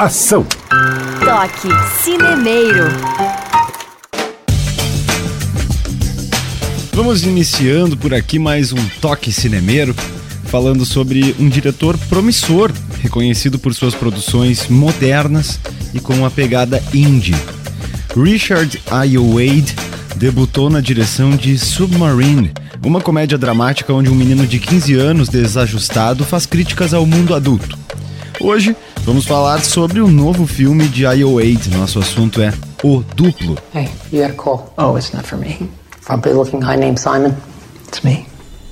Ação! Toque Cinemeiro. Vamos iniciando por aqui mais um Toque Cinemeiro, falando sobre um diretor promissor, reconhecido por suas produções modernas e com uma pegada indie. Richard Ayoade debutou na direção de Submarine, uma comédia dramática onde um menino de 15 anos desajustado faz críticas ao mundo adulto. Hoje vamos falar sobre o novo filme de Ayoade. Nosso assunto é O Duplo. Hey, you got a call. Oh, it's not for me. Frumpy looking guy named Simon. It's me.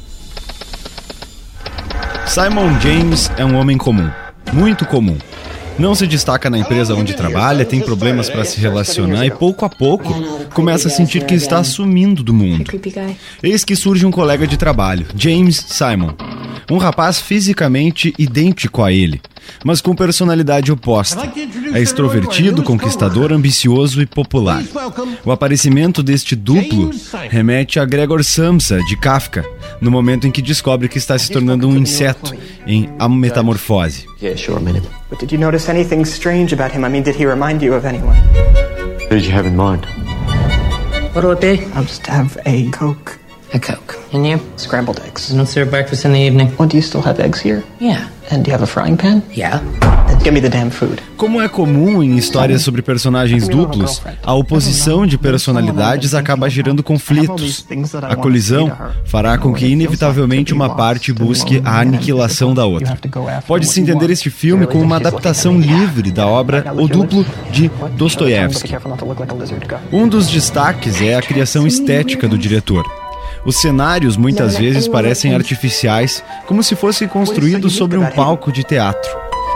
Simon James é um homem comum, muito comum. Não se destaca na empresa onde trabalha, tem problemas para se relacionar e pouco a pouco começa a sentir que está sumindo do mundo. Eis que surge um colega de trabalho, James Simon, um rapaz fisicamente idêntico a ele, mas com personalidade oposta. É extrovertido, conquistador, ambicioso e popular. O aparecimento deste duplo remete a Gregor Samsa, de Kafka, no momento em que descobre que está se tornando um inseto em A Metamorfose. Yeah, sure, a minute. But did you notice anything strange about him? I mean, did he remind you of anyone? Who did you have in mind? What'll it be? I'll just have a Coke. A Coke. And you? Scrambled eggs. No serve breakfast in the evening. Oh, do you still have eggs here? Yeah. And do you have a frying pan? Yeah. Then give me the damn food. Como é comum em histórias sobre personagens duplos, a oposição de personalidades acaba gerando conflitos. A colisão fará com que inevitavelmente uma parte busque a aniquilação da outra. Pode-se entender este filme como uma adaptação livre da obra O Duplo de Dostoiévski. Um dos destaques é a criação estética do diretor. Os cenários muitas vezes parecem artificiais, como se fossem construídos sobre um palco de teatro.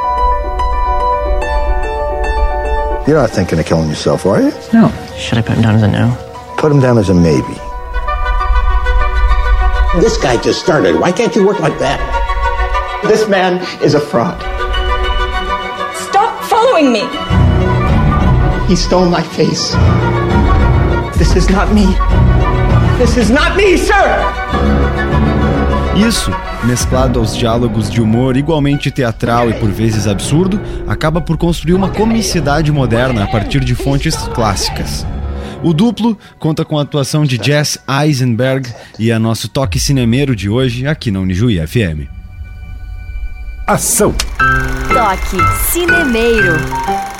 You're not thinking of killing yourself, are you? No. Should I put him down as a no? Put him down as a maybe. This guy just started. Why can't you work like that? This man is a fraud. Stop following me! He stole my face. This is not me. This is not me, sir! Isso, mesclado aos diálogos de humor igualmente teatral e por vezes absurdo, acaba por construir uma comicidade moderna a partir de fontes clássicas. O Duplo conta com a atuação de Jesse Eisenberg e é nosso toque cinemeiro de hoje aqui na Unijuí FM. Ação! Toque Cinemeiro.